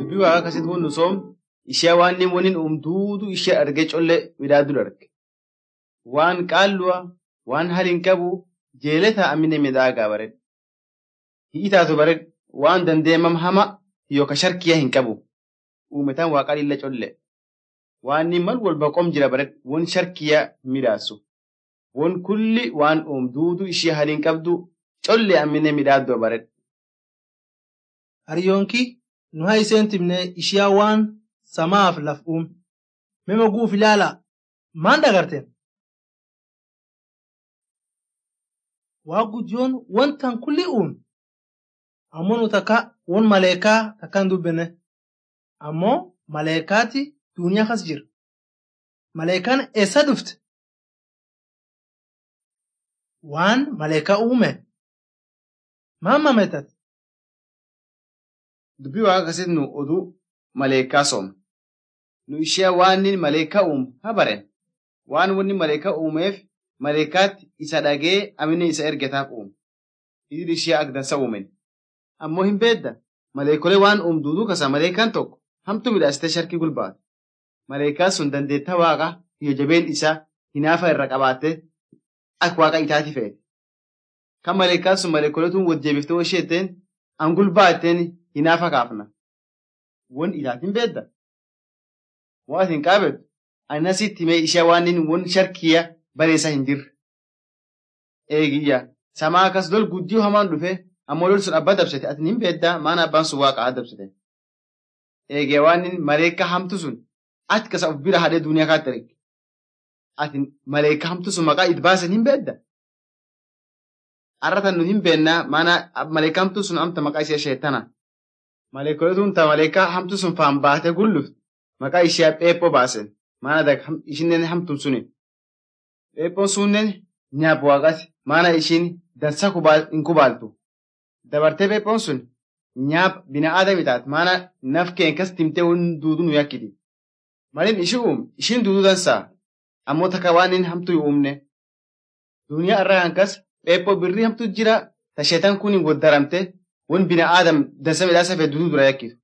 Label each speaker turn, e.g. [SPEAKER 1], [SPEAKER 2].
[SPEAKER 1] dubbii waaqa akkasitti wannu soom ishee waan inni waniin uumtuutu ishee argee collee midhaaduu darge. Waan qaalluwa waan haliin qabu jeelee taa'amine midhaagaa bareed. Hi'i taatu bareed waan dandeemam hama yookaan sharkiyaa hin qabu. Uumetaan waaqa lilla collee. Waan inni mal walba qom jira bareed waan sharkiyaa midhaasu. Waan kulli waan uumtuutu ishee haliin qabdu collee amine midhaaduu bareed.
[SPEAKER 2] Hariyyoonki nu haa iseen timne ishiyaa waan samaaf laf mema guuf ilaala maan dagarteen waa guddiyoon wantan kulli ammoo nu takka won maleekaa takkaan dubbine ammoo maleekaati duuniyaa kas jira maleekaan eessa dhufte waan maleekaa uume maan mameetate
[SPEAKER 1] Dubbii waaqa akkasitti nu oduu maleekaa sooma. Nu ishee waan inni maleekaa haa baren. Waan wanni maleekaa uumeef maleekaatti isa dhagee amine isa ergataaf uume. Idil ishee agdansa uumen. Ammoo hin beedda. Maleekolee waan uumduuduu kasa maleekaan tokko hamtu midhaasitee sharkii gulbaate. Maleekaan sun dandeettaa waaqa yoo jabeen isaa hinaafa irra qabaattee akka waaqa itaati fe'e. Kan maleekaan sun maleekoleetuun wajjeebiftee washeetteen an gulbaatteen hinaafa kaafna. Won itaatiin beedda. Waan hin qaabettu anasitti mee ishee waan inni won sharkiyaa bareesaa hin jirre. Eegiyyaa samaa akkas lol guddiyoo hamaan dhufe ammoo lol sun abbaa dabsate ati hin beeddaa maana abbaan sun waaqaa dabsate. Eegiyyaa waan inni maleekaa hamtu sun ati kasa of bira hadhee duuniyaa kaatti erge. Ati maleekaa hamtu sun maqaa it baasan hin beedda. Arratan nu hin beennaa maana maleekaa hamtu sun amta maqaa ishee sheettana. Maleekoleetuun ta maleekaa hamtu sun faan baatee gulluft maqaa ishee pheephoo baasen maana ishinen hamtuun suni. Pheephoon sunnen nyaap waaqati maana ishiin dansa hin kubaaltu. Dabartee pheephoon sun nyaap bina aadami taate maana naf keen kas timtee duuduu nu yakkiti. Malin ishiin duuduu dansaa ammoo takka waan inni hamtuu uumne. Duniyaa irraa hankas pheephoo birrii hamtu jira ta sheetan kun hin goddaramte. Won bina adam dansa midhaasa fedduutu dura yakkisu.